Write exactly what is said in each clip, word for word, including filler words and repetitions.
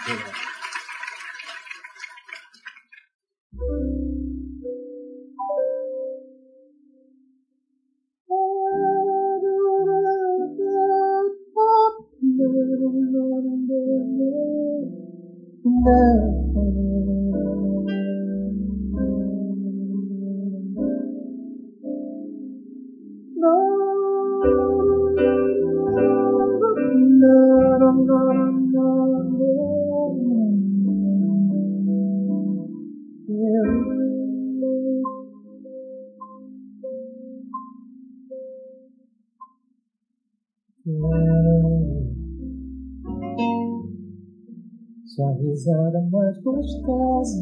Sua risada mais gostosa,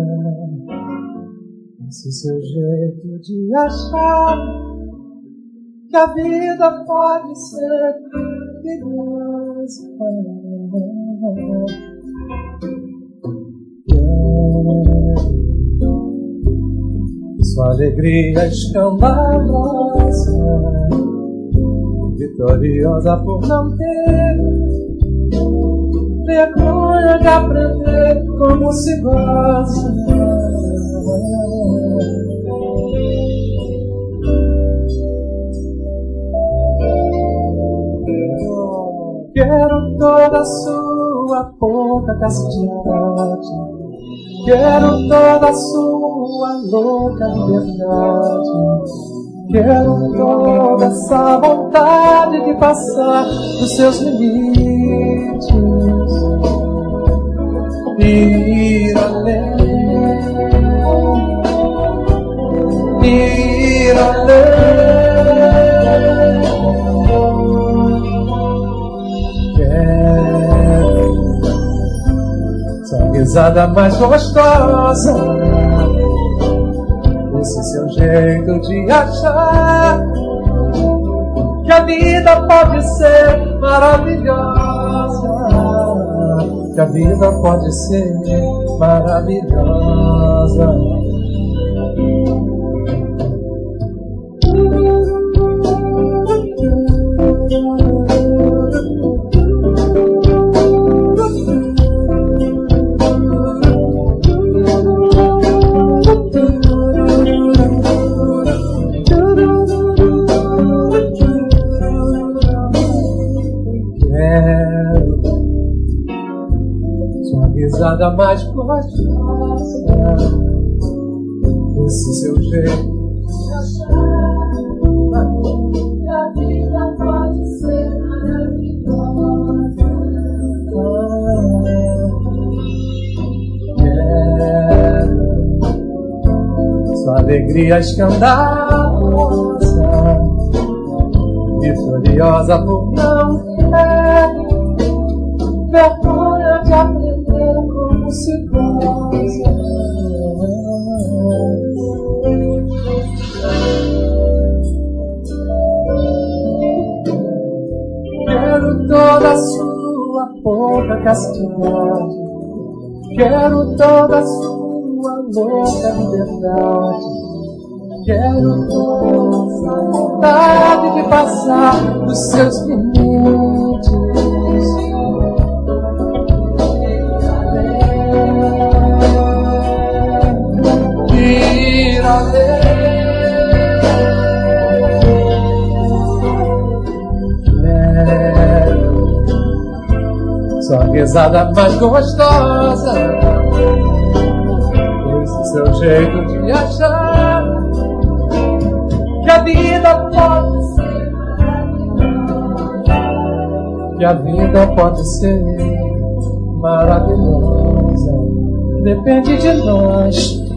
esse seu jeito de achar que a vida pode ser perigosa. Sua alegria escandalosa, vitoriosa por não ter vergonha de aprender como se goza. Quero toda a sua pouca castidade, quero toda a sua louca liberdade, quero toda essa vontade de passar dos seus limites e ir além, ir além. Quero sua risada mais gostosa, esse seu jeito de achar que a vida pode ser maravilhosa, que a vida pode ser maravilhosa. Risada mais gostosa, esse seu jeito de achar que a vida pode ser maravilhosa. Quero sua alegria escandalosa, vitoriosa por não ter vergonha de aprender como se goza. Quero toda a sua pouca castidade, quero toda a sua louca liberdade, quero toda a vontade de passar dos seus limites ir além. Quero sua risada mais gostosa, esse seu jeito de achar que a vida pode ser maravilhosa, que a vida pode ser maravilhosa. Depende de nós.